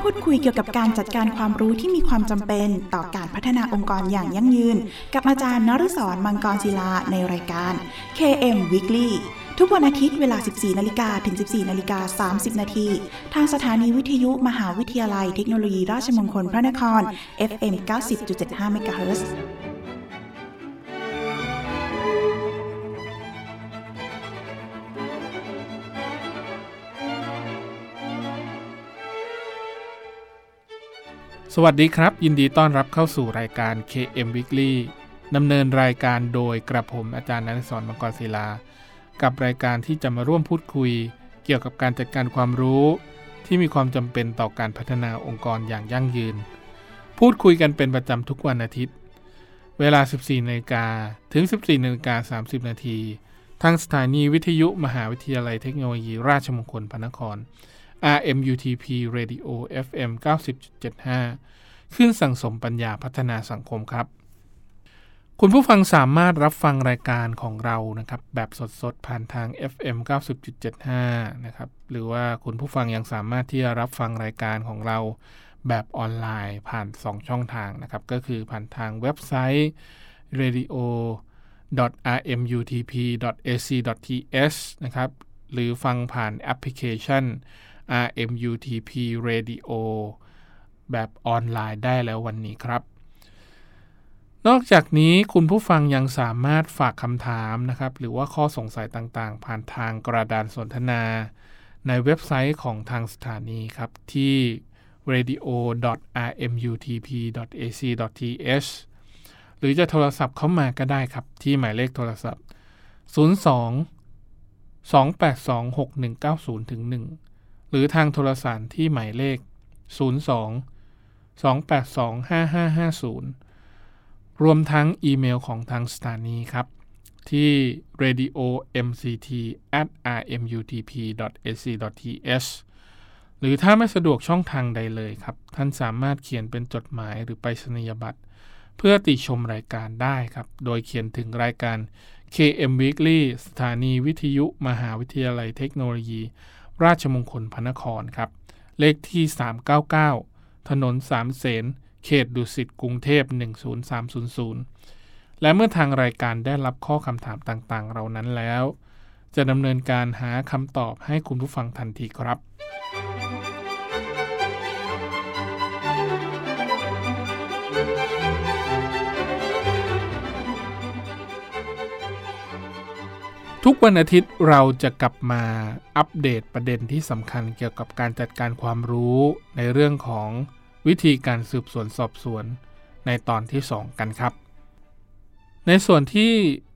พูดคุยเกี่ยวกับการจัดการความรู้ที่มีความจำเป็นต่อการพัฒนาองค์กรอย่างยั่งยืนกับอาจารย์นฤศร มังกรศิลาในรายการ KM Weekly ทุกวันอาทิตย์เวลา 14 นาฬิกาถึง 14 นาฬิกา 30 นาทีทางสถานีวิทยุมหาวิทยาลัยเทคโนโลยีราชมงคลพระนคร FM 90.75 เมกะเฮิรตซ์สวัสดีครับยินดีต้อนรับเข้าสู่รายการ KM Weekly ดำเนินรายการโดยกระผมอาจารย์นฤศร มังกรศิลากับรายการที่จะมาร่วมพูดคุยเกี่ยวกับการจัดการความรู้ที่มีความจำเป็นต่อการพัฒนาองค์กรอย่างยั่งยืนพูดคุยกันเป็นประจำทุกวันอาทิตย์เวลา 14 นาฬิกาถึง 14 นาฬิกา 30 นาทีทางสถานีวิทยุมหาวิทยาลัยเทคโนโลยีราชมงคลพระนครRMUTP Radio FM 90.75 ขึ้นสั่งสมปัญญาพัฒนาสังคมครับคุณผู้ฟังสามารถรับฟังรายการของเรานะครับแบบสดๆผ่านทาง FM 90.75 นะครับหรือว่าคุณผู้ฟังยังสามารถที่จะรับฟังรายการของเราแบบออนไลน์ผ่าน2ช่องทางนะครับก็คือผ่านทางเว็บไซต์ radio.rmutp.ac.th นะครับหรือฟังผ่านแอปพลิเคชันRMUTP Radio แบบออนไลน์ได้แล้ววันนี้ครับนอกจากนี้คุณผู้ฟังยังสามารถฝากคำถามนะครับหรือว่าข้อสงสัยต่างๆผ่านทางกระดานสนทนาในเว็บไซต์ของทางสถานีครับที่ radio.rmutp.ac.th หรือจะโทรศัพท์เข้ามาก็ได้ครับที่หมายเลขโทรศัพท์02-282-6190-1หรือทางโทรศัพท์ที่หมายเลข02-282-5550รวมทั้งอีเมลของทางสถานีครับที่ radiomct@rmutp.ac.th หรือถ้าไม่สะดวกช่องทางใดเลยครับท่านสามารถเขียนเป็นจดหมายหรือไปรษณียบัตรเพื่อติชมรายการได้ครับโดยเขียนถึงรายการ KM Weekly สถานีวิทยุมหาวิทยาลัยเทคโนโลยีราชมงคลพระนครครับเลขที่399ถนนสามเสนเขตดุสิตกรุงเทพ10300และเมื่อทางรายการได้รับข้อคำถามต่างๆเหล่านั้นแล้วจะดำเนินการหาคำตอบให้คุณผู้ฟังทันทีครับทุกวันอาทิตย์เราจะกลับมาอัปเดตประเด็นที่สำคัญเกี่ยวกับการจัดการความรู้ในเรื่องของวิธีการสืบสวนสอบสวนในตอนที่2กันครับในส่วนที่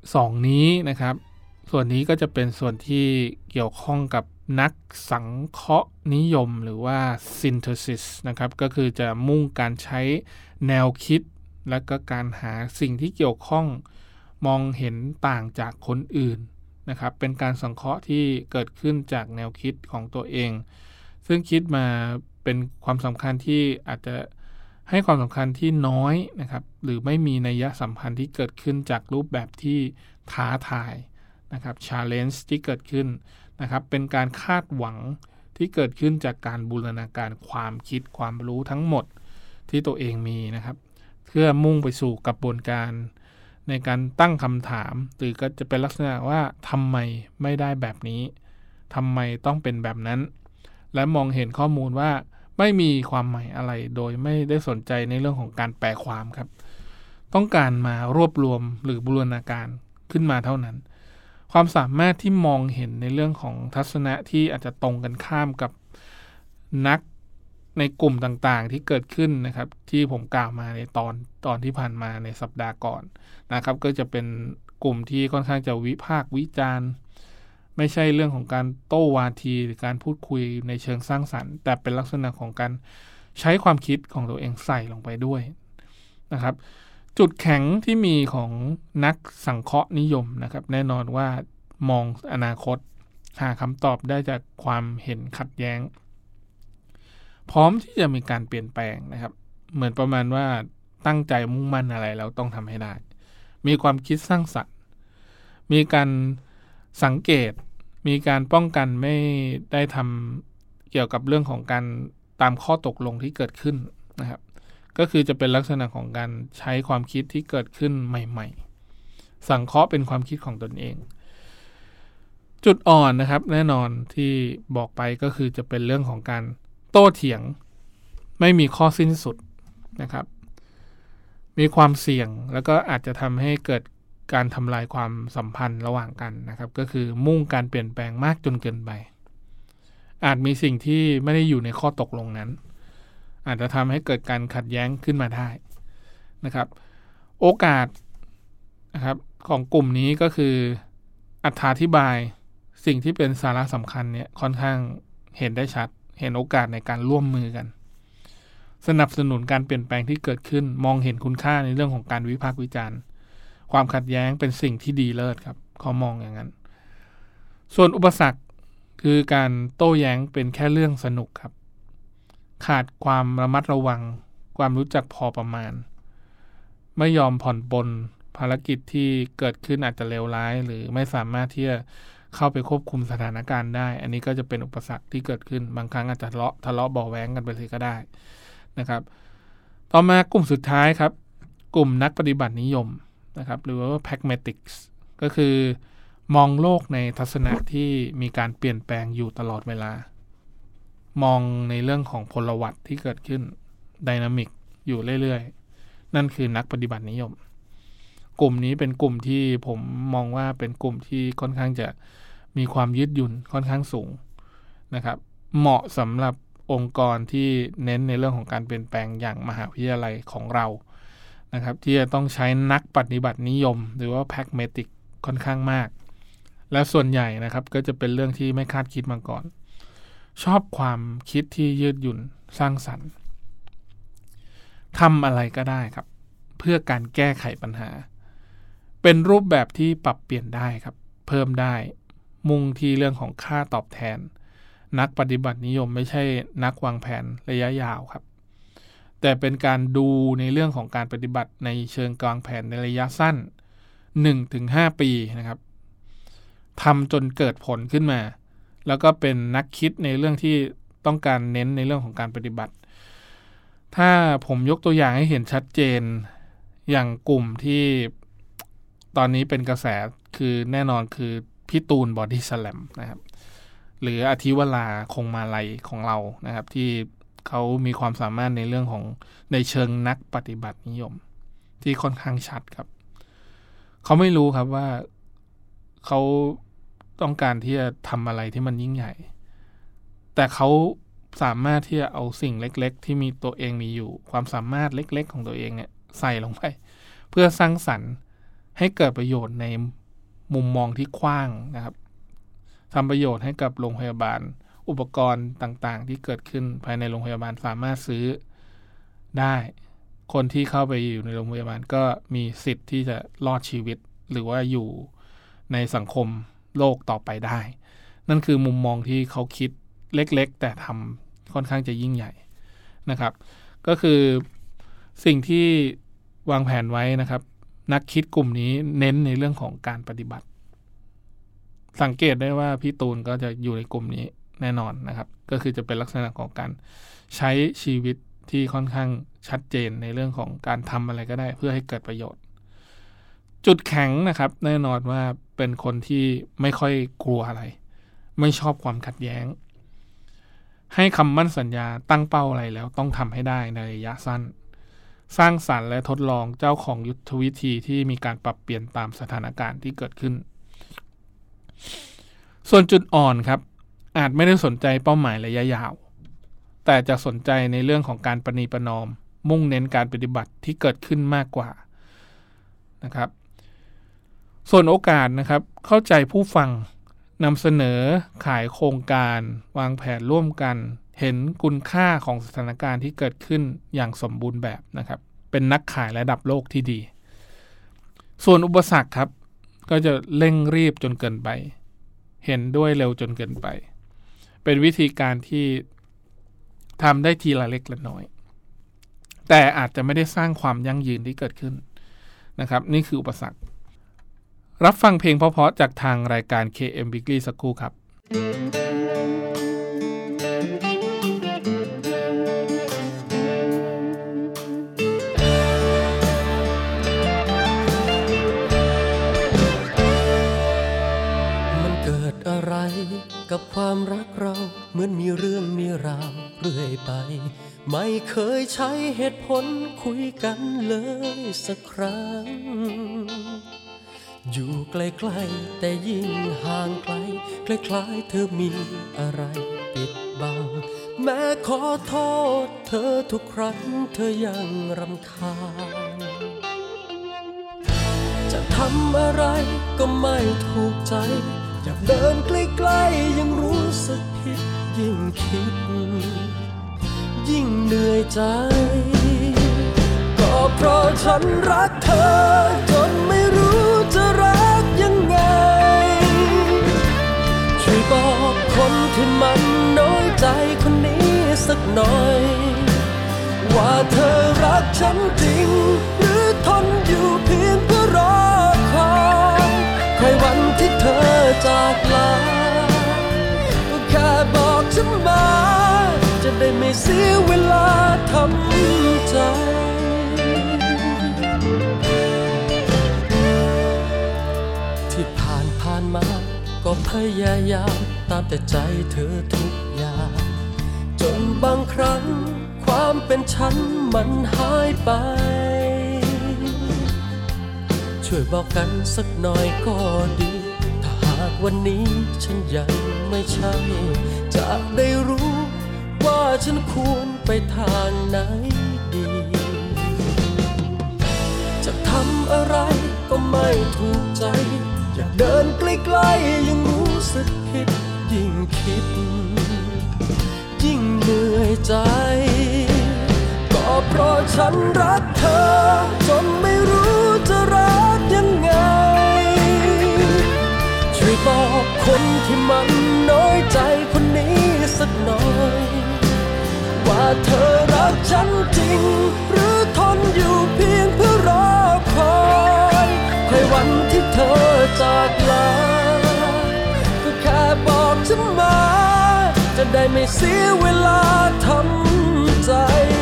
2นี้นะครับส่วนนี้ก็จะเป็นส่วนที่เกี่ยวข้องกับนักสังเคราะห์นิยมหรือว่า synthesis นะครับก็คือจะมุ่งการใช้แนวคิดและก็การหาสิ่งที่เกี่ยวข้องมองเห็นต่างจากคนอื่นนะครับเป็นการสังเคราะห์ที่เกิดขึ้นจากแนวคิดของตัวเองซึ่งคิดมาเป็นความสำคัญที่อาจจะให้ความสำคัญที่น้อยนะครับหรือไม่มีนัยสำคัญที่เกิดขึ้นจากรูปแบบที่ท้าทายนะครับ challenge ที่เกิดขึ้นนะครับเป็นการคาดหวังที่เกิดขึ้นจากการบูรณาการความคิดความรู้ทั้งหมดที่ตัวเองมีนะครับเพื่อมุ่งไปสู่กระบวนการในการตั้งคำถามหรือก็จะเป็นลักษณะว่าทำไมไม่ได้แบบนี้ทำไมต้องเป็นแบบนั้นและมองเห็นข้อมูลว่าไม่มีความหมายอะไรโดยไม่ได้สนใจในเรื่องของการแปลความครับต้องการมารวบรวมหรือบูรณาการขึ้นมาเท่านั้นความสามารถที่มองเห็นในเรื่องของทัศนะที่อาจจะตรงกันข้ามกับนักในกลุ่มต่างๆที่เกิดขึ้นนะครับที่ผมกล่าวมาในตอนที่ผ่านมาในสัปดาห์ก่อนนะครับก็จะเป็นกลุ่มที่ค่อนข้างจะวิพากษ์วิจารณ์ไม่ใช่เรื่องของการโต้วาทีหรือการพูดคุยในเชิงสร้างสรรค์แต่เป็นลักษณะของการใช้ความคิดของตัวเองใส่ลงไปด้วยนะครับจุดแข็งที่มีของนักสังเคราะห์นิยมนะครับแน่นอนว่ามองอนาคตหาคำตอบได้จากความเห็นขัดแย้งพร้อมที่จะมีการเปลี่ยนแปลงนะครับเหมือนประมาณว่าตั้งใจมุ่งมั่นอะไรแล้วต้องทำให้ได้มีความคิดสร้างสรรค์มีการสังเกตมีการป้องกันไม่ได้ทำเกี่ยวกับเรื่องของการตามข้อตกลงที่เกิดขึ้นนะครับก็คือจะเป็นลักษณะของการใช้ความคิดที่เกิดขึ้นใหม่ๆสังเคราะห์เป็นความคิดของตนเองจุดอ่อนนะครับแน่นอนที่บอกไปก็คือจะเป็นเรื่องของการโต้เถียงไม่มีข้อสิ้นสุดนะครับมีความเสี่ยงแล้วก็อาจจะทำให้เกิดการทำลายความสัมพันธ์ระหว่างกันนะครับก็คือมุ่งการเปลี่ยนแปลงมากจนเกินไปอาจมีสิ่งที่ไม่ได้อยู่ในข้อตกลงนั้นอาจจะทำให้เกิดการขัดแย้งขึ้นมาได้นะครับโอกาสนะครับของกลุ่มนี้ก็คืออธิบายสิ่งที่เป็นสาระสำคัญเนี่ยค่อนข้างเห็นได้ชัดเห็นโอกาสในการร่วมมือกันสนับสนุนการเปลี่ยนแปลงที่เกิดขึ้นมองเห็นคุณค่าในเรื่องของการวิพากษ์วิจารณ์ความขัดแย้งเป็นสิ่งที่ดีเลิศครับเขามองอย่างนั้นส่วนอุปสรรคคือการโต้แย้งเป็นแค่เรื่องสนุกครับขาดความระมัดระวังความรู้จักพอประมาณไม่ยอมผ่อนปลนภารกิจที่เกิดขึ้นอาจจะเลวร้ายหรือไม่สามารถที่จะเข้าไปควบคุมสถานการณ์ได้อันนี้ก็จะเป็นอุปสรรคที่เกิดขึ้นบางครั้งอาจจะทะเลาะเบาแว้งกันไปเลยก็ได้นะครับต่อมากลุ่มสุดท้ายครับกลุ่มนักปฏิบัตินิยมนะครับหรือว่า pragmatics ก็คือมองโลกในทัศนะที่มีการเปลี่ยนแปลงอยู่ตลอดเวลามองในเรื่องของพลวัตที่เกิดขึ้นไดนามิกอยู่เรื่อยๆนั่นคือนักปฏิบัตินิยมกลุ่มนี้เป็นกลุ่มที่ผมมองว่าเป็นกลุ่มที่ค่อนข้างจะมีความยืดหยุ่นค่อนข้างสูงนะครับเหมาะสำหรับองค์กรที่เน้นในเรื่องของการเปลี่ยนแปลงอย่างมหาวิทยาลัยของเรานะครับที่จะต้องใช้นักปฏิบัตินิยมหรือว่า pragmatic ค่อนข้างมากและส่วนใหญ่นะครับก็จะเป็นเรื่องที่ไม่คาดคิดมาก่อนชอบความคิดที่ยืดหยุ่นสร้างสรรค์ทำอะไรก็ได้ครับเพื่อการแก้ไขปัญหาเป็นรูปแบบที่ปรับเปลี่ยนได้ครับเพิ่มได้มุ่งที่เรื่องของค่าตอบแทนนักปฏิบัตินิยมไม่ใช่นักวางแผนระยะยาวครับแต่เป็นการดูในเรื่องของการปฏิบัติในเชิงวางแผนในระยะสั้น 1-5 ปีนะครับทำจนเกิดผลขึ้นมาแล้วก็เป็นนักคิดในเรื่องที่ต้องการเน้นในเรื่องของการปฏิบัติถ้าผมยกตัวอย่างให้เห็นชัดเจนอย่างกลุ่มที่ตอนนี้เป็นกระแสคือแน่นอนคือพี่ตูนบอดี้สแลมนะครับหรืออธิวราคงมาลัยของเรานะครับที่เขามีความสามารถในเรื่องของในเชิงนักปฏิบัตินิยมที่ค่อนข้างชัดครับเขาไม่รู้ครับว่าเขาต้องการที่จะทำอะไรที่มันยิ่งใหญ่แต่เขาสามารถที่จะเอาสิ่งเล็กๆที่มีตัวเองมีอยู่ความสามารถเล็กๆของตัวเองเนี่ยใส่ลงไปเพื่อสร้างสรรค์ให้เกิดประโยชน์ในมุมมองที่กว้างนะครับทำประโยชน์ให้กับโรงพยาบาลอุปกรณ์ต่างๆที่เกิดขึ้นภายในโรงพยาบาลสามารถซื้อได้คนที่เข้าไปอยู่ในโรงพยาบาลก็มีสิทธิ์ที่จะรอดชีวิตหรือว่าอยู่ในสังคมโลกต่อไปได้นั่นคือมุมมองที่เขาคิดเล็กๆแต่ทำค่อนข้างจะยิ่งใหญ่นะครับก็คือสิ่งที่วางแผนไว้นะครับนักคิดกลุ่มนี้เน้นในเรื่องของการปฏิบัติสังเกตได้ว่าพี่ตูนก็จะอยู่ในกลุ่มนี้แน่นอนนะครับก็คือจะเป็นลักษณะของการใช้ชีวิตที่ค่อนข้างชัดเจนในเรื่องของการทำอะไรก็ได้เพื่อให้เกิดประโยชน์จุดแข็งนะครับแน่นอนว่าเป็นคนที่ไม่ค่อยกลัวอะไรไม่ชอบความขัดแย้งให้คำมั่นสัญญาตั้งเป้าอะไรแล้วต้องทำให้ได้ในระยะสั้นสร้างสรรค์และทดลองเจ้าของยุทธวิธีที่มีการปรับเปลี่ยนตามสถานการณ์ที่เกิดขึ้นส่วนจุดอ่อนครับอาจไม่ได้สนใจเป้าหมายระยะยาวแต่จะสนใจในเรื่องของการประนีประนอมมุ่งเน้นการปฏิบัติที่เกิดขึ้นมากกว่านะครับส่วนโอกาสนะครับเข้าใจผู้ฟังนำเสนอขายโครงการวางแผนร่วมกันเห็นคุณค่าของสถานการณ์ที่เกิดขึ้นอย่างสมบูรณ์แบบนะครับเป็นนักขายระดับโลกที่ดีส่วนอุปสรรคครับก็จะเร่งรีบจนเกินไปเห็นด้วยเร็วจนเกินไปเป็นวิธีการที่ทำได้ทีละเล็กละน้อยแต่อาจจะไม่ได้สร้างความยั่งยืนที่เกิดขึ้นนะครับนี่คืออุปสรรครับฟังเพลงเพราะๆจากทางรายการ KM Weekly สักครู่ครับอะไรกับความรักเราเหมือนมีเรื่องมีราวเรื่อยไปไม่เคยใช้เหตุผลคุยกันเลยสักครั้งอยู่ใกล้ๆแต่ยิ่งห่างไกลคล้ายๆเธอมีอะไรปิดบังแม้ขอโทษเธอทุกครั้งเธอยังรำคาญจะทำอะไรก็ไม่ถูกใจอยากเดินใกล้ๆยังรู้สึกผิดยิ่งคิดยิ่งเหนื่อยใจก็เพราะฉันรักเธอจนไม่รู้จะรักยังไงช่วยบอกคนที่มันน้อยใจคนนี้สักหน่อยว่าเธอรักฉันจริงหรือทนอยู่เพียงเพื่อรอคอยวันที่เธอจากลาก็แค่บอกฉันมาจะได้ไม่เสียเวลาทำใจที่ผ่านมาก็พยายามตามแต่ใจเธอทุกอย่างจนบางครั้งความเป็นฉันมันหายไปช่วยบอกกันสักหน่อยก็ดีถ้าหากวันนี้ฉันยังไม่ใช่จะได้รู้ว่าฉันควรไปทางไหนดีจะทำอะไรก็ไม่ถูกใจอยากเดินใกล้ๆยังรู้สึกผิดยิ่งคิดยิ่งเหนื่อยใจก็เพราะฉันรักเธอจนไม่รู้จะรักยังไงช่วยบอกคนที่มันน้อยใจคนนี้สักหน่อยว่าเธอรักฉันจริงหรือทนอยู่เพียงเพื่อรอคอยวันที่เธอจากลาก็แค่บอกฉันมาจะได้ไม่เสียเวลาทำใจ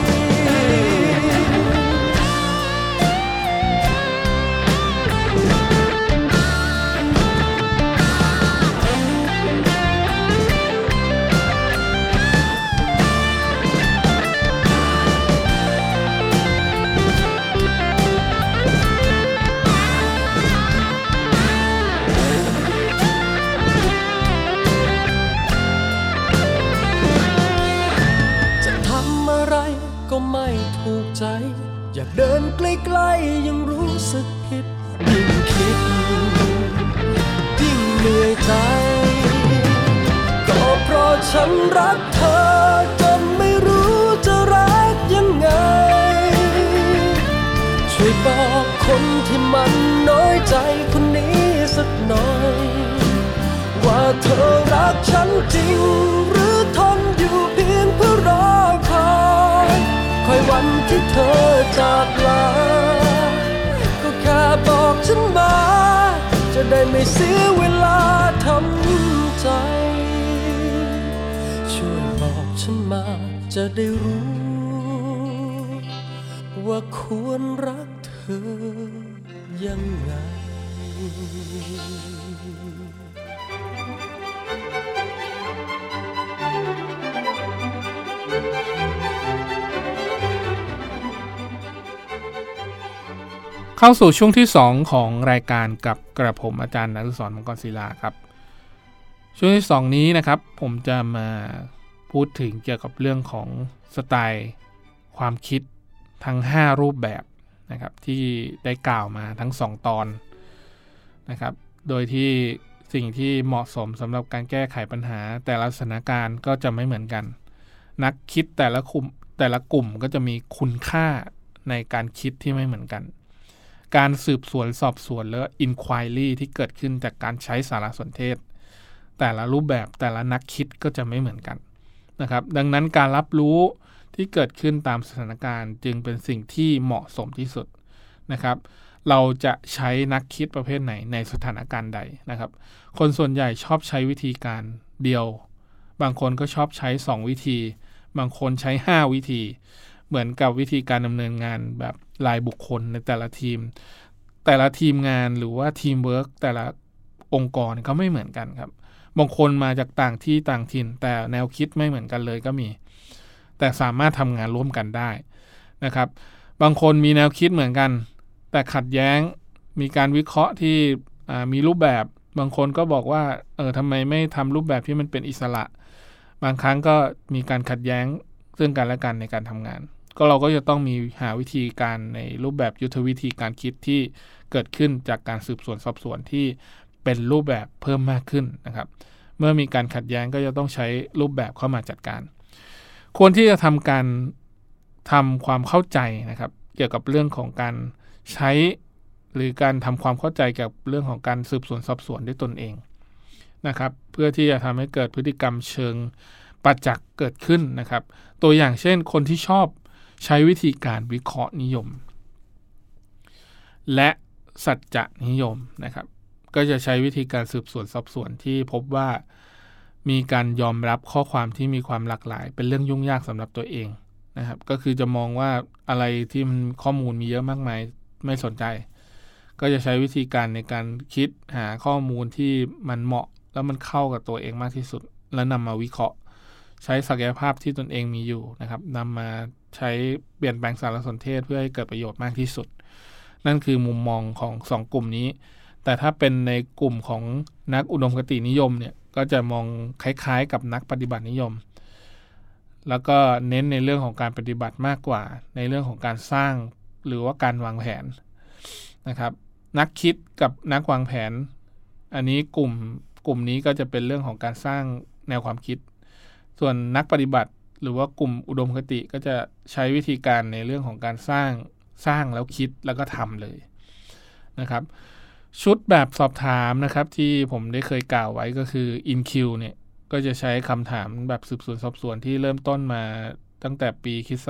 ก็ไม่ถูกใจอยากเดินใกล้ๆยังรู้สึกผิดยิ่งคิดยิ่งเหนื่อยใจก็เพราะฉันรักเธอจนไม่รู้จะรักยังไงช่วยบอกคนที่มันน้อยใจคนนี้สักหน่อยว่าเธอรักฉันจริงหรือทนอยู่เพียงเพื่อรอคอยวันที่เธอจากลาก็แค่บอกฉันมาจะได้ไม่เสียเวลาทำใจช่วยบอกฉันมาจะได้รู้ว่าควรรักเธอยังไงเข้าสู่ช่วงที่2ของรายการกับกระผมอาจารย์นฤศร มังกรศิลาครับช่วงที่2นี้นะครับผมจะมาพูดถึงเกี่ยวกับเรื่องของสไตล์ความคิดทั้ง5รูปแบบนะครับที่ได้กล่าวมาทั้ง2ตอนนะครับโดยที่สิ่งที่เหมาะสมสำหรับการแก้ไขปัญหาแต่ละสถานการณ์ก็จะไม่เหมือนกันนักคิดแต่ละกลุ่มก็จะมีคุณค่าในการคิดที่ไม่เหมือนกันการสืบสวนสอบสวนและ inquiry ที่เกิดขึ้นจากการใช้สารสนเทศแต่ละรูปแบบแต่ละนักคิดก็จะไม่เหมือนกันนะครับดังนั้นการรับรู้ที่เกิดขึ้นตามสถานการณ์จึงเป็นสิ่งที่เหมาะสมที่สุดนะครับเราจะใช้นักคิดประเภทไหนในสถานการณ์ใดนะครับคนส่วนใหญ่ชอบใช้วิธีการเดียวบางคนก็ชอบใช้2วิธีบางคนใช้5วิธีเหมือนกับวิธีการดำเนินงานแบบรายบุคคลในแต่ละทีมงานหรือว่าทีมเวิร์คแต่ละองค์กรก็ไม่เหมือนกันครับบางคนมาจากต่างที่ต่างถิ่นแต่แนวคิดไม่เหมือนกันเลยก็มีแต่สามารถทำงานร่วมกันได้นะครับบางคนมีแนวคิดเหมือนกันแต่ขัดแย้งมีการวิเคราะห์ที่มีรูปแบบบางคนก็บอกว่าทำไมไม่ทำรูปแบบที่มันเป็นอิสระบางครั้งก็มีการขัดแย้งซึ่งกันและกันในการทำงานก็เราก็จะต้องมีหาวิธีการในรูปแบบยุทธวิธีการคิดที่เกิดขึ้นจากการสืบสวนสอบสวนที่เป็นรูปแบบเพิ่มมากขึ้นนะครับเมื่อมีการขัดแย้งก็จะต้องใช้รูปแบบเข้ามาจัดการควรที่จะทำความเข้าใจนะครับเกี่ยวกับเรื่องของการใช้หรือการทำความเข้าใจเกี่ยวกับเรื่องของการสืบสวนสอบสวนด้วยตนเองนะครับเพื่อที่จะทำให้เกิดพฤติกรรมเชิงประจักษ์เกิดขึ้นนะครับตัวอย่างเช่นคนที่ชอบใช้วิธีการวิเคราะห์นิยมและสัจจะนิยมนะครับก็จะใช้วิธีการสืบสวนสอบสวนที่พบว่ามีการยอมรับข้อความที่มีความหลากหลายเป็นเรื่องยุ่งยากสำหรับตัวเองนะครับก็คือจะมองว่าอะไรที่มันข้อมูลมีเยอะมากมายไม่สนใจก็จะใช้วิธีการในการคิดหาข้อมูลที่มันเหมาะแล้วมันเข้ากับตัวเองมากที่สุดแล้วนำมาวิเคราะห์ใช้ศักยภาพที่ตนเองมีอยู่นะครับนำมาใช้เปลี่ยนแปลงสารสนเทศเพื่อให้เกิดประโยชน์มากที่สุดนั่นคือมุมมองของ2กลุ่มนี้แต่ถ้าเป็นในกลุ่มของนักอุดมคตินิยมเนี่ยก็จะมองคล้ายๆกับนักปฏิบัตินิยมแล้วก็เน้นในเรื่องของการปฏิบัติมากกว่าในเรื่องของการสร้างหรือว่าการวางแผนนะครับนักคิดกับนักวางแผนอันนี้กลุ่มนี้ก็จะเป็นเรื่องของการสร้างแนวความคิดส่วนนักปฏิบัติหรือว่ากลุ่มอุดมคติก็จะใช้วิธีการในเรื่องของการสร้างแล้วคิดแล้วก็ทำเลยนะครับชุดแบบสอบถามนะครับที่ผมได้เคยกล่าวไว้ก็คือ InQ เนี่ยก็จะใช้คำถามแบบสืบสวนสอบสวนที่เริ่มต้นมาตั้งแต่ปีค.ศ.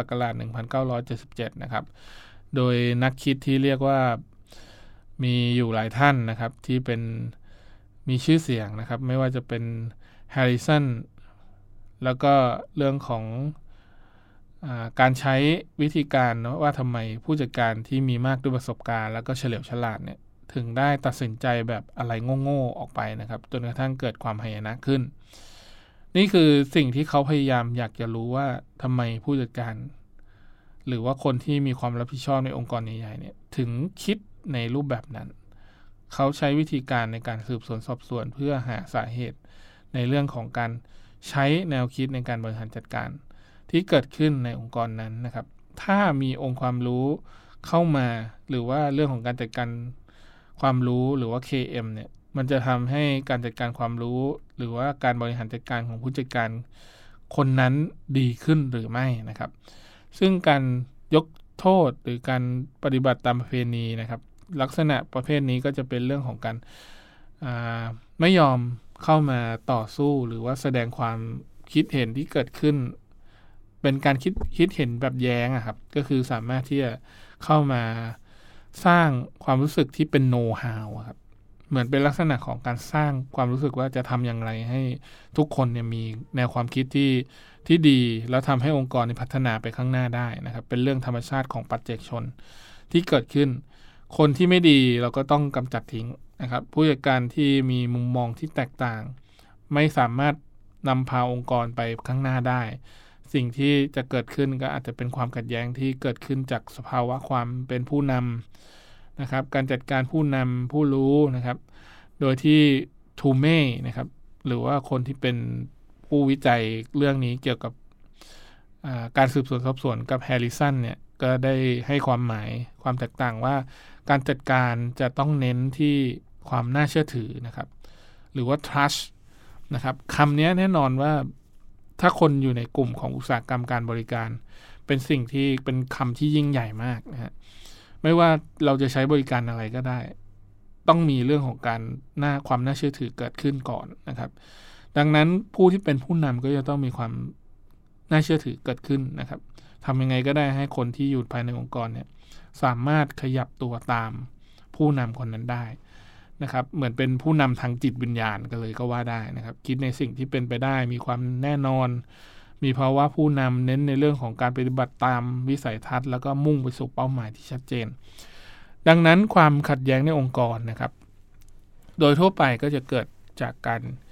1977นะครับโดยนักคิดที่เรียกว่ามีอยู่หลายท่านนะครับที่เป็นมีชื่อเสียงนะครับไม่ว่าจะเป็นแฮร์ริสันแล้วก็เรื่องของการใช้วิธีการว่าทำไมผู้จัดการที่มีมากด้วยประสบการณ์แล้วก็เฉลียวฉลาดเนี่ยถึงได้ตัดสินใจแบบอะไรโง่ๆออกไปนะครับจนกระทั่งเกิดความหายนะขึ้นนี่คือสิ่งที่เขาพยายามอยากจะรู้ว่าทำไมผู้จัดการหรือว่าคนที่มีความรับผิดชอบในองค์กรใหญ่ๆเนี่ยถึงคิดในรูปแบบนั้นเขาใช้วิธีการในการสืบสวนสอบสวนเพื่อหาสาเหตุในเรื่องของการใช้แนวคิดในการบริหารจัดการที่เกิดขึ้นในองค์กรนั้นนะครับถ้ามีองค์ความรู้เข้ามาหรือว่าเรื่องของการจัดการความรู้หรือว่า KM เนี่ยมันจะทำให้การจัดการความรู้หรือว่าการบริหารจัดการของผู้จัดการคนนั้นดีขึ้นหรือไม่นะครับซึ่งการยกโทษหรือการปฏิบัติตามประเพณีนะครับลักษณะประเภทนี้ก็จะเป็นเรื่องของการไม่ยอมเข้ามาต่อสู้หรือว่าแสดงความคิดเห็นที่เกิดขึ้นเป็นการคิดเห็นแบบแย้งครับก็คือสามารถที่จะเข้ามาสร้างความรู้สึกที่เป็นโนว์ฮาวครับเหมือนเป็นลักษณะของการสร้างความรู้สึกว่าจะทำอย่างไรให้ทุกคนเนี่ยมีแนวความคิดที่ดีแล้วทำให้องค์กรพัฒนาไปข้างหน้าได้นะครับเป็นเรื่องธรรมชาติของปัจเจกชนที่เกิดขึ้นคนที่ไม่ดีเราก็ต้องกำจัดทิ้งนะครับผู้จัดการที่มีมุมมองที่แตกต่างไม่สามารถนำพาองค์กรไปข้างหน้าได้สิ่งที่จะเกิดขึ้นก็อาจจะเป็นความขัดแย้งที่เกิดขึ้นจากสภาวะความเป็นผู้นำนะครับการจัดการผู้นำผู้รู้นะครับโดยที่ทูเม่นะครับหรือว่าคนที่เป็นผู้วิจัยเรื่องนี้เกี่ยวกับการสืบสวนสอบสวนกับแฮร์ริสันเนี่ยก็ได้ให้ความหมายความแตกต่างว่าการจัดการจะต้องเน้นที่ความน่าเชื่อถือนะครับหรือว่า trust นะครับคำนี้แน่นอนว่าถ้าคนอยู่ในกลุ่มของอุตสาหกรรมการบริการเป็นสิ่งที่เป็นคำที่ยิ่งใหญ่มากนะฮะไม่ว่าเราจะใช้บริการอะไรก็ได้ต้องมีเรื่องของการความน่าเชื่อถือเกิดขึ้นก่อนนะครับดังนั้นผู้ที่เป็นผู้นำก็จะต้องมีความน่าเชื่อถือเกิดขึ้นนะครับทำยังไงก็ได้ให้คนที่อยู่ภายในองค์กรเนี่ยสามารถขยับตัวตามผู้นำคนนั้นได้นะครับเหมือนเป็นผู้นำทางจิตวิญญาณก็เลยก็ว่าได้นะครับคิดในสิ่งที่เป็นไปได้มีความแน่นอนมีภาวะผู้นำเน้นในเรื่องของการปฏิบัติตามวิสัยทัศน์แล้วก็มุ่งไปสู่เป้าหมายที่ชัดเจนดังนั้นความขัดแย้งในองค์กรนะครับโดยทั่วไปก็จะเกิดจากการ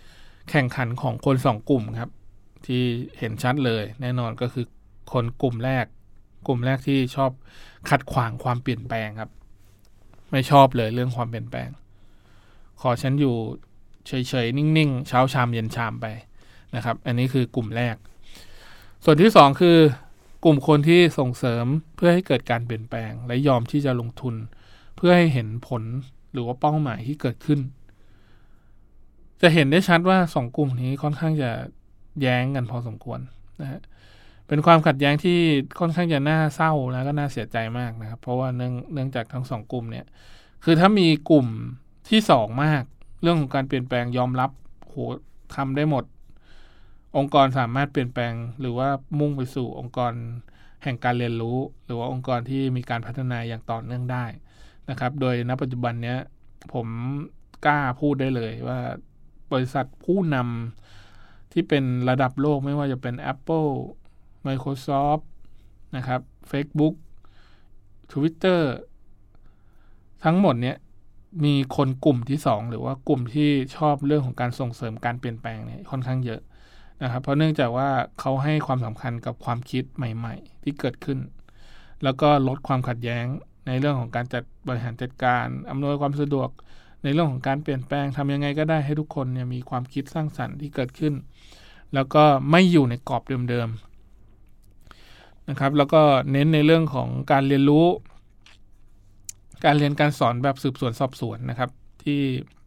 แข่งขันของคน2กลุ่มครับที่เห็นชัดเลยแน่นอนก็คือคนกลุ่มแรกที่ชอบขัดขวางความเปลี่ยนแปลงครับไม่ชอบเลยเรื่องความเปลี่ยนแปลงขอฉันอยู่เฉยๆนิ่งๆเช้าชามเย็นชามไปนะครับอันนี้คือกลุ่มแรกส่วนที่2คือกลุ่มคนที่ส่งเสริมเพื่อให้เกิดการเปลี่ยนแปลงและยอมที่จะลงทุนเพื่อให้เห็นผลหรือว่าเป้าหมายที่เกิดขึ้นจะเห็นได้ชัดว่า2กลุ่มนี้ค่อนข้างจะแย้งกันพอสมควรนะฮะเป็นความขัดแย้งที่ค่อนข้างจะน่าเศร้าแล้วก็น่าเสียใจมากนะครับเพราะว่าเนื่องจากทั้ง2กลุ่มเนี่ยคือถ้ามีกลุ่มที่2มากเรื่องของการเปลี่ยนแปลงยอมรับโหทำได้หมดองค์กรสามารถเปลี่ยนแปลงหรือว่ามุ่งไปสู่องค์กรแห่งการเรียนรู้หรือว่าองค์กรที่มีการพัฒนาอย่างต่อเนื่องได้นะครับโดยณปัจจุบันนี้ผมกล้าพูดได้เลยว่าบริษัทผู้นำที่เป็นระดับโลกไม่ว่าจะเป็น Apple Microsoft นะครับ Facebook Twitter ทั้งหมดเนี้ยมีคนกลุ่มที่2หรือว่ากลุ่มที่ชอบเรื่องของการส่งเสริมการเปลี่ยนแปลงเนี่ยค่อนข้างเยอะนะครับเพราะเนื่องจากว่าเขาให้ความสำคัญกับความคิดใหม่ๆที่เกิดขึ้นแล้วก็ลดความขัดแย้งในเรื่องของการจัดบริหารจัดการอำนวยความสะดวกในเรื่องของการเปลี่ยนแปลงทำยังไงก็ได้ให้ทุกคนเนี่ยมีความคิดสร้างสรรค์ที่เกิดขึ้นแล้วก็ไม่อยู่ในกรอบเดิมๆนะครับแล้วก็เน้นในเรื่องของการเรียนรู้การเรียนการสอนแบบสืบสวนสอบสวนนะครับที่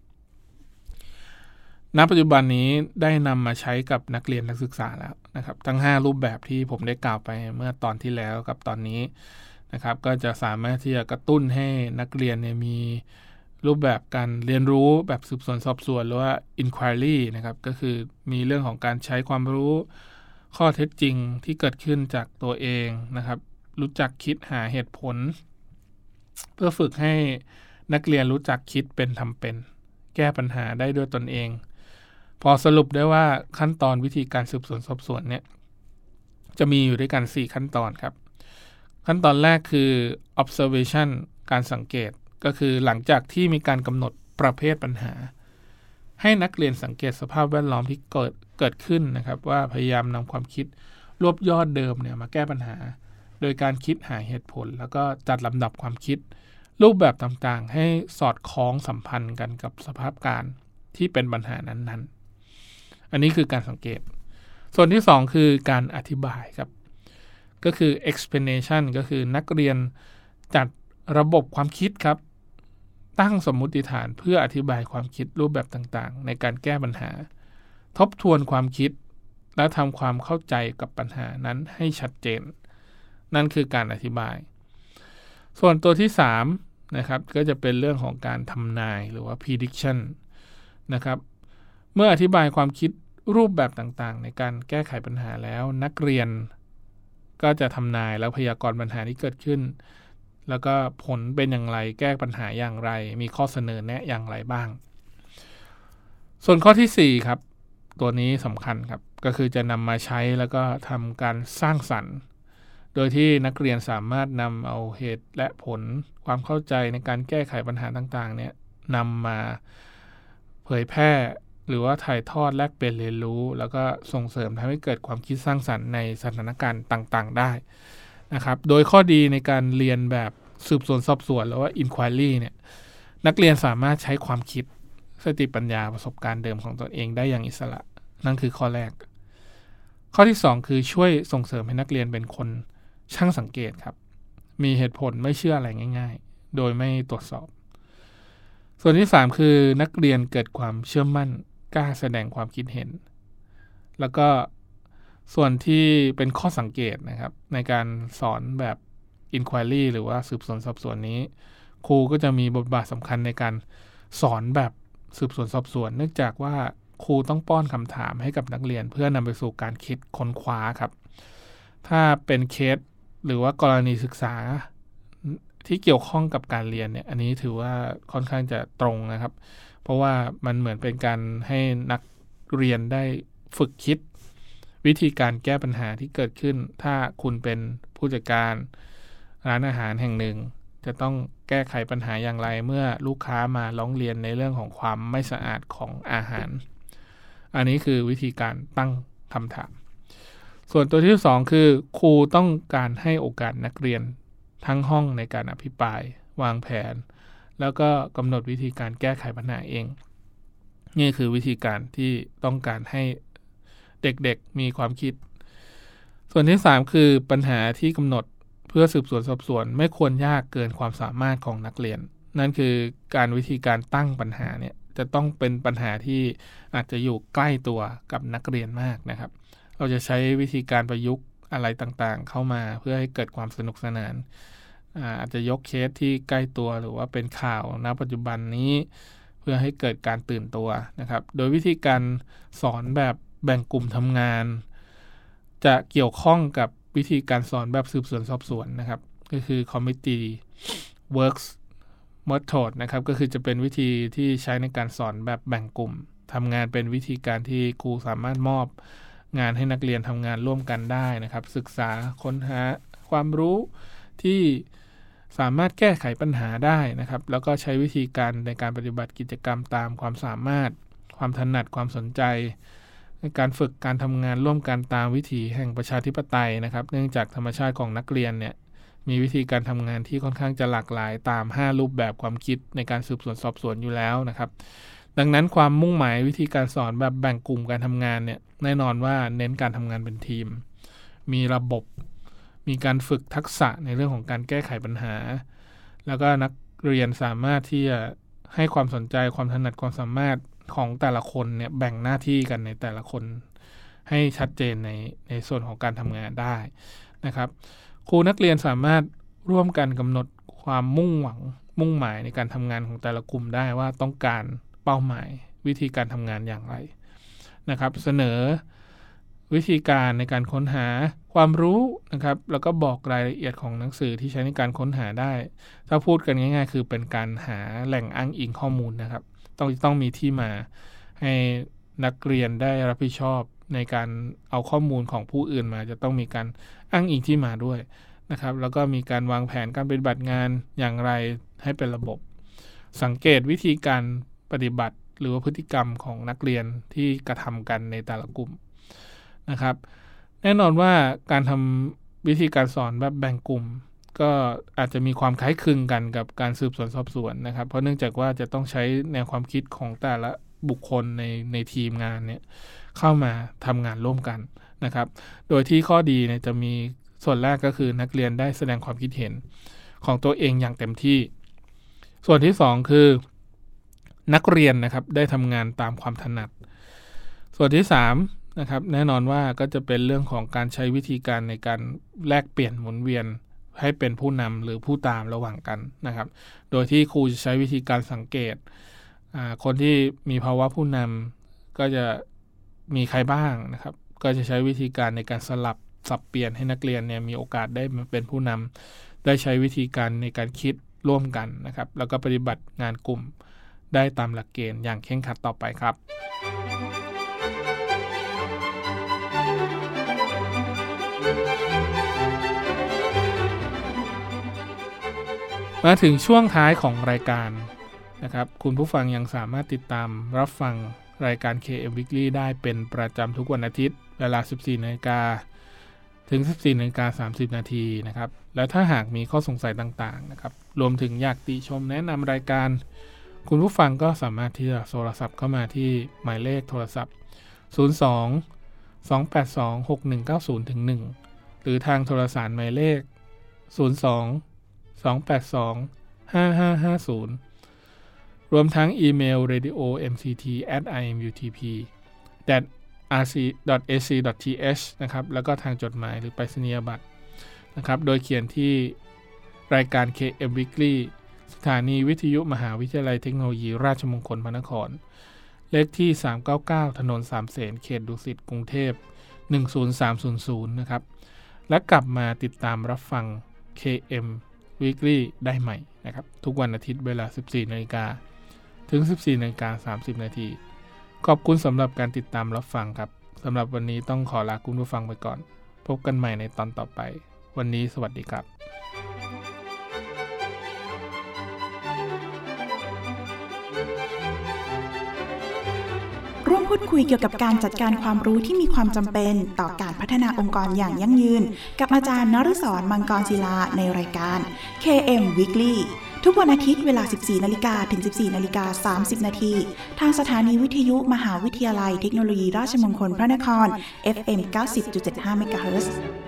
ณปัจจุบันนี้ได้นำมาใช้กับนักเรียนนักศึกษาแล้วนะครับทั้ง5รูปแบบที่ผมได้กล่าวไปเมื่อตอนที่แล้วกับตอนนี้นะครับก็จะสามารถที่จะกระตุ้นให้นักเรียนเนี่ยมีรูปแบบการเรียนรู้แบบสืบสวนสอบสวนหรือว่า inquiry นะครับก็คือมีเรื่องของการใช้ความรู้ข้อเท็จจริงที่เกิดขึ้นจากตัวเองนะครับรู้จักคิดหาเหตุผลเพื่อฝึกให้นักเรียนรู้จักคิดเป็นทำเป็นแก้ปัญหาได้ด้วยตนเองพอสรุปได้ว่าขั้นตอนวิธีการสืบสวนสอบสวนเนี่ยจะมีอยู่ด้วยกัน4ขั้นตอนครับขั้นตอนแรกคือ observation การสังเกตก็คือหลังจากที่มีการกำหนดประเภทปัญหาให้นักเรียนสังเกตสภาพแวดล้อมที่เกิดขึ้นนะครับว่าพยายามนำความคิดรวบยอดเดิมเนี่ยมาแก้ปัญหาโดยการคิดหาเหตุผลแล้วก็จัดลำดับความคิดรูปแบบต่างๆให้สอดคล้องสัมพันธ์กันกับสภาพการที่เป็นปัญหานั้นๆอันนี้คือการสังเกตส่วนที่2คือการอธิบายครับก็คือ explanation ก็คือนักเรียนจัดระบบความคิดครับตั้งสมมุติฐานเพื่ออธิบายความคิดรูปแบบต่างๆในการแก้ปัญหาทบทวนความคิดและทำความเข้าใจกับปัญหานั้นให้ชัดเจนนั่นคือการอธิบายส่วนตัวที่3นะครับก็จะเป็นเรื่องของการทำนายหรือว่า prediction นะครับเมื่ออธิบายความคิดรูปแบบต่างๆในการแก้ไขปัญหาแล้วนักเรียนก็จะทำนายแล้วพยากรณ์ปัญหาที่เกิดขึ้นแล้วก็ผลเป็นอย่างไรแก้ปัญหาอย่างไรมีข้อเสนอแนะอย่างไรบ้างส่วนข้อที่4ครับตัวนี้สำคัญครับก็คือจะนำมาใช้แล้วก็ทำการสร้างสรรค์โดยที่นักเรียนสามารถนำเอาเหตุและผลความเข้าใจในการแก้ไขปัญหาต่างๆเนี่ยนำมาเผยแพร่หรือว่าถ่ายทอดแลกเปลี่ยนเรียนรู้แล้วก็ส่งเสริมทำให้เกิดความคิดสร้างสรรค์ในสถานการณ์ต่างๆได้นะครับโดยข้อดีในการเรียนแบบสืบสวนสอบสวนหรือว่า inquiry เนี่ยนักเรียนสามารถใช้ความคิดสติปัญญาประสบการณ์เดิมของตนเองได้อย่างอิสระนั่นคือข้อแรกข้อที่2คือช่วยส่งเสริมให้นักเรียนเป็นคนช่างสังเกตครับมีเหตุผลไม่เชื่ออะไรง่ายๆโดยไม่ตรวจสอบส่วนที่3คือนักเรียนเกิดความเชื่อมั่นกล้าแสดงความคิดเห็นแล้วก็ส่วนที่เป็นข้อสังเกตนะครับในการสอนแบบ inquiry หรือว่าสืบสวนสอบสวนนี้ครูก็จะมีบทบาทสำคัญในการสอนแบบสืบสวนสอบสวนเนื่องจากว่าครูต้องป้อนคำถามให้กับนักเรียนเพื่อนำไปสู่การคิดค้นคว้าครับถ้าเป็นเคสหรือว่ากรณีศึกษาที่เกี่ยวข้องกับการเรียนเนี่ยอันนี้ถือว่าค่อนข้างจะตรงนะครับเพราะว่ามันเหมือนเป็นการให้นักเรียนได้ฝึกคิดวิธีการแก้ปัญหาที่เกิดขึ้นถ้าคุณเป็นผู้จัดการร้านอาหารแห่งหนึ่งจะต้องแก้ไขปัญหาอย่างไรเมื่อลูกค้ามาร้องเรียนในเรื่องของความไม่สะอาดของอาหารอันนี้คือวิธีการตั้งคำถามส่วนตัวที่2คือครูต้องการให้โอกาสนักเรียนทั้งห้องในการอภิปรายวางแผนแล้วก็กำหนดวิธีการแก้ไขปัญหาเองนี่คือวิธีการที่ต้องการให้เด็กๆมีความคิดส่วนที่3คือปัญหาที่กำหนดเพื่อสืบสวนสอบสวนไม่ควรยากเกินความสามารถของนักเรียนนั่นคือการวิธีการตั้งปัญหาเนี่ยจะต้องเป็นปัญหาที่อาจจะอยู่ใกล้ตัวกับนักเรียนมากนะครับเราจะใช้วิธีการประยุกต์อะไรต่างๆเข้ามาเพื่อให้เกิดความสนุกสนานอาจจะยกเคสที่ใกล้ตัวหรือว่าเป็นข่าวณปัจจุบันนี้เพื่อให้เกิดการตื่นตัวนะครับโดยวิธีการสอนแบบแบ่งกลุ่มทำงานจะเกี่ยวข้องกับวิธีการสอนแบบสืบสวนสอบสวนนะครับก็คือ committee works method นะครับก็คือจะเป็นวิธีที่ใช้ในการสอนแบบแบ่งกลุ่มทำงานเป็นวิธีการที่ครูสามารถมอบงานให้นักเรียนทำงานร่วมกันได้นะครับศึกษาค้นหาความรู้ที่สามารถแก้ไขปัญหาได้นะครับแล้วก็ใช้วิธีการในการปฏิบัติกิจกรรมตามความสามารถความถนัดความสนใจในการฝึกการทำงานร่วมกันตามวิถีแห่งประชาธิปไตยนะครับเนื่องจากธรรมชาติของนักเรียนเนี่ยมีวิธีการทำงานที่ค่อนข้างจะหลากหลายตาม5รูปแบบความคิดในการสืบสวนสอบสวนอยู่แล้วนะครับดังนั้นความมุ่งหมายวิธีการสอนแบบแบ่งกลุ่มการทำงานเนี่ยแน่นอนว่าเน้นการทำงานเป็นทีมมีระบบมีการฝึกทักษะในเรื่องของการแก้ไขปัญหาแล้วก็นักเรียนสามารถที่จะให้ความสนใจความถนัดความสามารถของแต่ละคนเนี่ยแบ่งหน้าที่กันในแต่ละคนให้ชัดเจนในส่วนของการทำงานได้นะครับครูนักเรียนสามารถร่วมกันกำหนดความมุ่งหมายในการทำงานของแต่ละกลุ่มได้ว่าต้องการเป้าหมายวิธีการทำงานอย่างไรนะครับเสนอวิธีการในการค้นหาความรู้นะครับแล้วก็บอกรายละเอียดของหนังสือที่ใช้ในการค้นหาได้ถ้าพูดกันง่ายๆคือเป็นการหาแหล่งอ้างอิงข้อมูลนะครับต้องมีที่มาให้นักเรียนได้รับผิดชอบในการเอาข้อมูลของผู้อื่นมาจะต้องมีการอ้างอิงที่มาด้วยนะครับแล้วก็มีการวางแผนการปฏิบัติงานอย่างไรให้เป็นระบบสังเกตวิธีการปฏิบัติหรือว่าพฤติกรรมของนักเรียนที่กระทำกันในแต่ละกลุ่มนะครับแน่นอนว่าการทำวิธีการสอนแบบแบ่งกลุ่มก็อาจจะมีความคล้ายคลึงกันกับการสืบสวนสอบสวนนะครับเพราะเนื่องจากว่าจะต้องใช้แนวความคิดของแต่ละบุคคลในทีมงานเนี่ยเข้ามาทำงานร่วมกันนะครับโดยที่ข้อดีเนี่ยจะมีส่วนแรกก็คือนักเรียนได้แสดงความคิดเห็นของตัวเองอย่างเต็มที่ส่วนที่2คือนักเรียนนะครับได้ทำงานตามความถนัดส่วนที่3นะครับแน่นอนว่าก็จะเป็นเรื่องของการใช้วิธีการในการแลกเปลี่ยนหมุนเวียนให้เป็นผู้นำหรือผู้ตามระหว่างกันนะครับโดยที่ครูจะใช้วิธีการสังเกตคนที่มีภาวะผู้นำก็จะมีใครบ้างนะครับก็จะใช้วิธีการในการสับเปลี่ยนให้นักเรียนเนี่ยมีโอกาสได้มาเป็นผู้นำได้ใช้วิธีการในการคิดร่วมกันนะครับแล้วก็ปฏิบัติงานกลุ่มได้ตามหลักเกณฑ์อย่างเคร่งครัดต่อไปครับมาถึงช่วงท้ายของรายการนะครับคุณผู้ฟังยังสามารถติดตามรับฟังรายการ KM Weekly ได้เป็นประจำทุกวันอาทิตย์เวลา 14:00 นถึง 14:30 นนะครับและถ้าหากมีข้อสงสัยต่างๆนะครับรวมถึงอยากติชมแนะนำรายการคุณผู้ฟังก็สามารถที่จะโทรศัพท์เข้ามาที่หมายเลขโทรศัพท์02-282-6190-1หรือทางโทรสารหมายเลข02-282-5550รวมทั้งอีเมล radio.mct@imutp.rc.ac.th นะครับแล้วก็ทางจดหมายหรือไปรษณียบัตรนะครับโดยเขียนที่รายการ KM Weekly สถานีวิทยุมหาวิทยาลัยเทคโนโลยีราชมงคลพระนครเลขที่399ถนนสามเสนเขตดุสิตกรุงเทพ10300นะครับและกลับมาติดตามรับฟัง KM Weekly ได้ใหม่นะครับทุกวันอาทิตย์เวลา 14:00 นถึง 14:30 นขอบคุณสำหรับการติดตามรับฟังครับสำหรับวันนี้ต้องขอลาคุณผู้ฟังไปก่อนพบกันใหม่ในตอนต่อไปวันนี้สวัสดีครับร่วมพูดคุยเกี่ยวกับการจัดการความรู้ที่มีความจำเป็นต่อการพัฒนาองค์กรอย่างยั่งยืนกับอาจารย์นฤศร มังกรศิลาในรายการ KM Weekly ทุกวันอาทิตย์เวลา 14 นาฬิกาถึง 14 นาฬิกา 30 นาทีทางสถานีวิทยุมหาวิทยาลัยเทคโนโลยีราชมงคลพระนคร FM 90.75 เมกะเฮิรตซ์